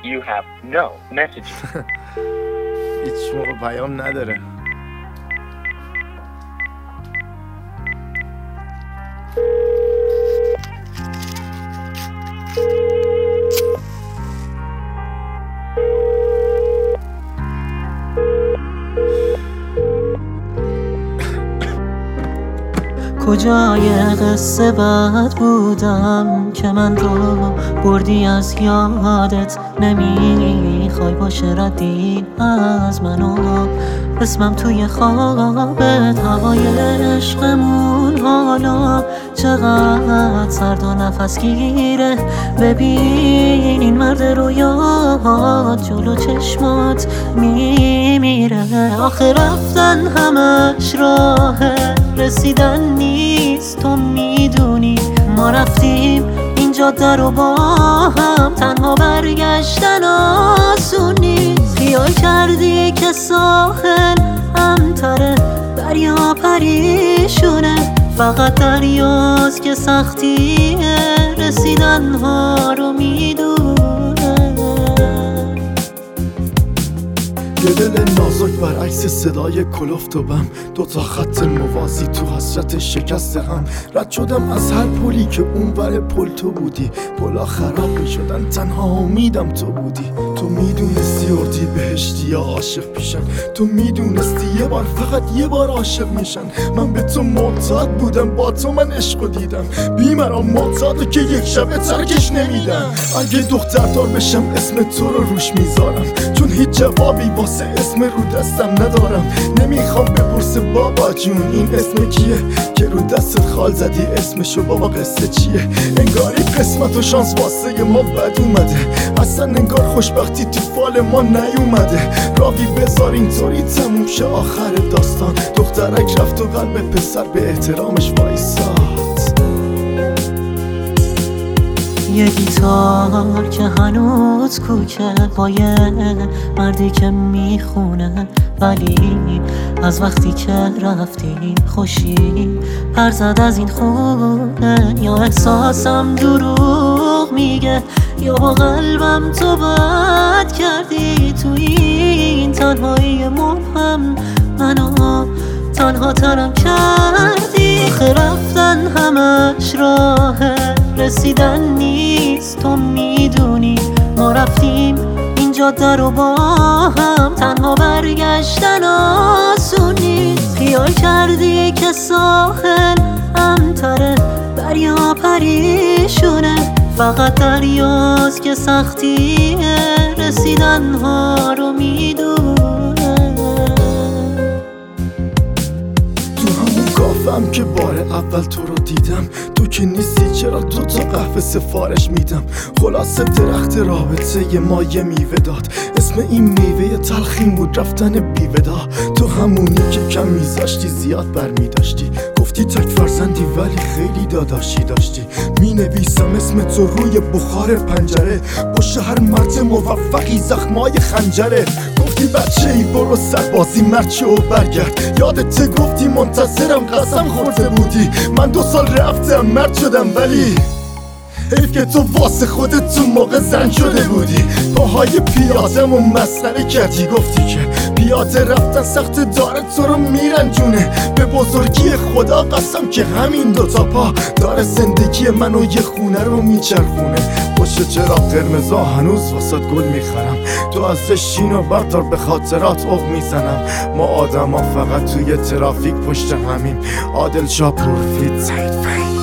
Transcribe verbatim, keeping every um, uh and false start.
You have no messages. هیچ موقع پیام نداره. کجای قصه بد بودم که من رو بردی از یادت؟ نمیخوای باشه ردی از منو، اسمم توی خوابت. هوای عشقمون حالا چقدر سرد و نفس گیره. ببین این مرد رویات جلو چشمات میمیره. آخه رفتن همش راه رسیدن نیست، تو میدونی. ما رفتیم این جاده رو با هم، تنها برگشتن آسون نیست. خیال کردی که ساحل امتره، دریا پریشونه. فقط دریاست که سختیه رسیدن ها رو میدونه. یه دل نازک برعکس صدای کلفت و بم، دوتا خط موازی تو حسرت شکست هم. رد شدم از هر پلی که اون ور پل تو بودی. پلا خراب می شدن تنها امیدم تو بودی. تو میدونستی اردی بهشتی یا عاشق پیشن. تو میدونستی یه بار فقط یه بار عاشق میشن. من به تو معتاد بودم، با تو من عشقو دیدم. بیمرام معتادو که یک شبه ترکش نمیدم. اگه دختردار بشم اسم تو رو روش میذارم، چون هیچ جوابی واسه اسم رو دستم ندارم. نمیخوام بپرسه بابا جون این اسم کیه، که رو دستت خال زدی اسمشو بابا قصه چیه. انگاری قسمت و شانس واسه ما بد اومده، اصلا انگار خوشبختی تو فال ما نیومده. راوی بذار اینطوری تموم شه آخر داستان. دخترک رفت و قلب پسر به احترامش وایساد. یه گیتار که هنوز کوکه با یه مردی که میخونه، ولی از وقتی که رفتی خوشی پر زد از این خونه. یا احساسم دروغ میگه یا با قلبم تو بد کردی. تو این تنهایی مبهم منو تنها ترم کردی. آخه رفتن همش راه رسیدن نیست، تو میدونی. ما رفتیم این جاده رو با هم، تنها برگشتن آسون نیست. خیال کردی که ساحل امتره، دریا پریشونه. فقط دریاست که سختیه رسیدن ها رو میدونه. گفتم که بار اول تو رو دیدم، تو که نیستی چرا دو تا قهوه سفارش میدم. خلاصه درخت رابطه ما یه میوه داد، اسم این میوه تلخیم بود رفتن بیودا. تو همونی که کم میذاشتی زیاد برمیداشتی، گفتی تک فرزندی ولی خیلی داداشی داشتی. مینویسم اسم تو روی بخار پنجره، پشت هر مرد موفقی زخمای خنجره. گفتی بچه ای برو سربازی مرد شو و برگرد، یادت گفتی منتظرم قسم خورده بودی. من دو سال رفتم مرد شدم ولی حیف که تو واسه خودت تو موقع زن شده بودی. پاهای پیادم و مسخره کردی، گفتی که پیاده رفتن سخت داره تو رو میرنجونه. به بزرگی خدا قسم که همین دوتا پا داره زندگی منو یه خونه رو میچرخونه. پشت چراغ قرمزا هنوز واسه گل میخرم، تو از شینو بردار به خاطرات اوق میزنم. ما آدم ها فقط توی ترافیک پشت همین. عادل شاه پورفید سعید فهیم.